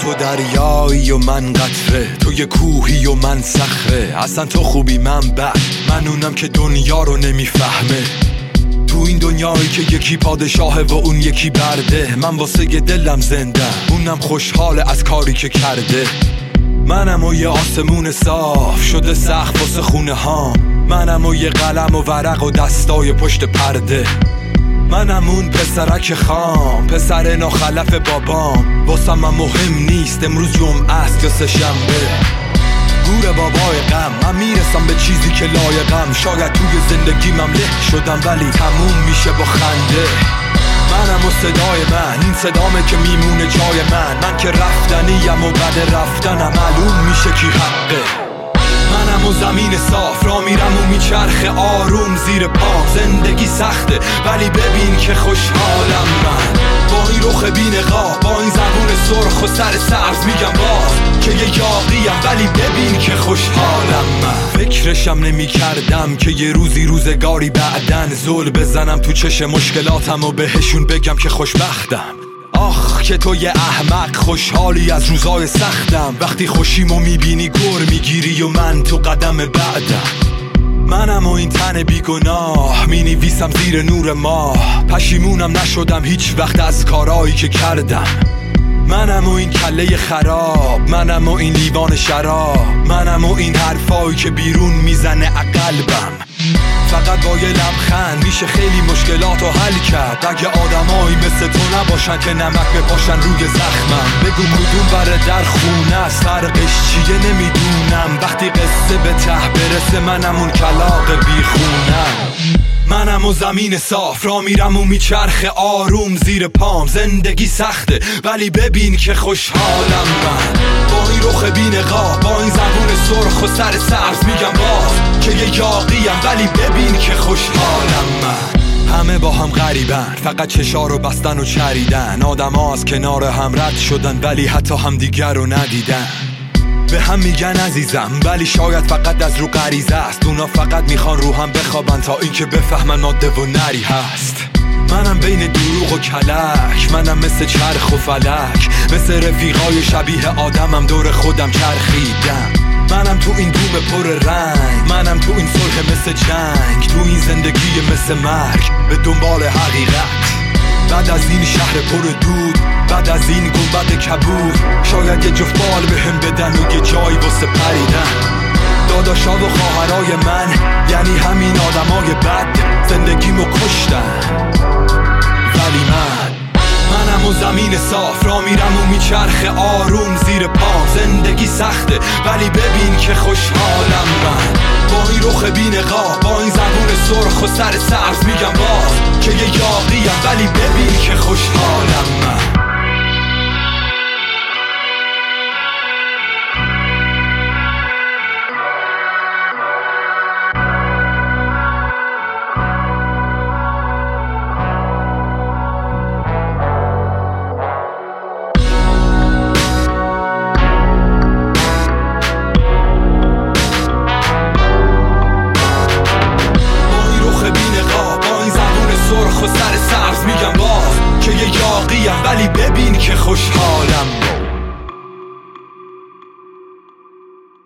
تو دریایی و من قطره، تو یه کوهی و من صخره. اصلا تو خوبی من بد، من اونم که دنیا رو نمیفهمه. تو این دنیایی که یکی پادشاهه و اون یکی برده، من واسه دلم زنده، اونم خوشحاله از کاری که کرده. منم و یه آسمون صاف شده سقف واسه خونه هام، منم و یه قلم و ورق و دستای پشت پرده. منم اون پسرک خام، پسر ناخلف بابام. واسم من مهم نیست امروز جمعه است یا سه شنبه. گور بابای غم، من میرسم به چیزی که لایقم. شاید توی زندگیمم له شدم ولی تموم میشه با خنده. منم و صدای من، این صدامه که میمونه جای من که رفتنیم و بعد رفتنم معلوم میشه کی حقه. منم و زمین صاف را میرم و میچرخه آروم زیر پام. زندگی سخته ولی ببین که خوشحالم من. با این رخ بی نقاب، با این زبون سرخ و سر سبز میگم باز که یه یاقیم ولی ببین که خوشحالم من. فکرشم نمی کردم که یه روزی روزگاری بعدن زل بزنم تو چش مشکلاتم و بهشون بگم که خوشبختم. آخ که تو یه احمق خوشحالی از روزای سختم. وقتی خوشیمو میبینی گر میگیری و من تو قدم بعدم. منم و این تن بیگناه مینویسم زیر نور ماه. پشیمونم نشدم هیچ وقت از کارایی که کردم. منم و این کله خراب، منم و این لیوان شراب، منم و این حرفایی که بیرون میزنه قلبم. فقط با یه لبخند میشه خیلی مشکلاتو حل کرد. اگه آدمایی مثل تو نباشن که نمک بپاشن روی زخمم. بگو کدوم بره در خونه است، فرقش چیه نمیدونم. وقتی قصه به ته برسه منم اون کلاغ بیخونم. منم و زمین صاف را میرم و میچرخه آروم زیر پام. زندگی سخته ولی ببین که خوشحالم من. با این رخ بی نقاب، با این زبون سرخ و سر سبز میگم باز که یه یاقیم ولی ببین که خوشحالم من. همه با هم غریبن، فقط چشا رو بستن و چریدن. آدم ها از کنار هم رد شدن ولی حتی هم دیگر رو ندیدن. به هم میگن عزیزم ولی شاید فقط از رو غریزه است. اونا فقط میخوان رو هم بخوابن تا اینکه بفهمن ماده و نری هست. منم بین دروغ و کلک، منم مثل چرخ و فلک. مثل رفیقای شبیه آدمم دور خودم چرخیدم. منم تو این دوم پر رنگ، منم تو این صلح مثل جنگ. تو این زندگی مثل مرگ به دنبال حقیقت. بعد از این شهر پر دود، بعد از این گنبد کبود، شاید یه جفت بال بهم بدن و یه جایی واسه پریدن. داداشا و خواهرای من یعنی همین آدمای بد زندگیمو کشتن. ولی منم و زمین صاف را میرم و میچرخه آروم زیر پام. زندگی سخته ولی ببین که خوشحالم من. با این رخ بی نقاب، با این زبون سرخ و سر سبز میگم باز که یه یاقیم ولی ببین که خوشحالم من. سرخ و سر سبز میگم باز که یه یاقیم ولی ببین که خوشحالم.